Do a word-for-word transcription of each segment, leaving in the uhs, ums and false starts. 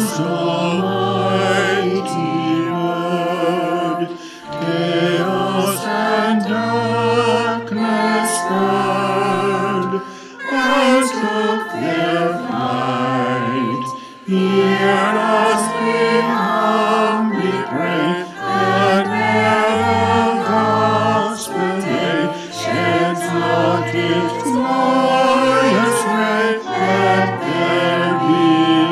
Christ Almighty word. Chaos and darkness heard, and took their flight. Hear us we humbly pray, that ne'er the gospel day sheds not its glorious ray, that there be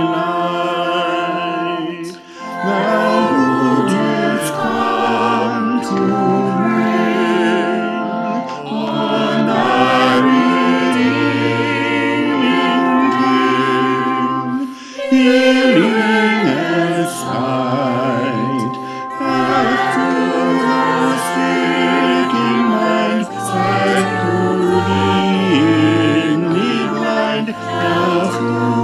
light. Thou who didst come to bring on thy redeeming King healing and sight, back to the seeking mind, sight to the blind, now to